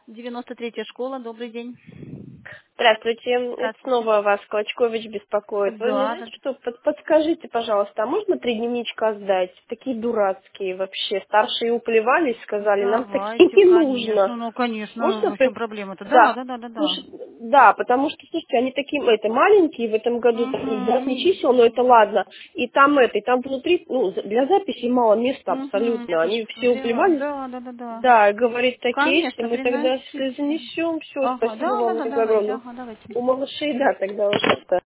93-я школа, добрый день. Здравствуйте, это Здравствуйте. снова вас Клочкович беспокоит. Вы мне Да, знаете что, подскажите, пожалуйста, а можно 3 дневничка сдать? Такие дурацкие вообще. Старшие уплевались, сказали, нам такие давайте, не конечно, нужно. ну, конечно, Можно? в чем проблема-то? Да, Да. да, да, да, да. Да, потому что, слушайте, они такие, маленькие в этом году, там не чисел, но это ладно. И там внутри, для записи мало места Я абсолютно. тоже Они все посмотрела. уплевались. Да, да, да, да. Да, говорит, такие, если Конечно, мы тогда приносите. занесем, все, Ага, спасибо да, да, вам да, за давайте, огромное. ага, давайте. У малышей, да, тогда уже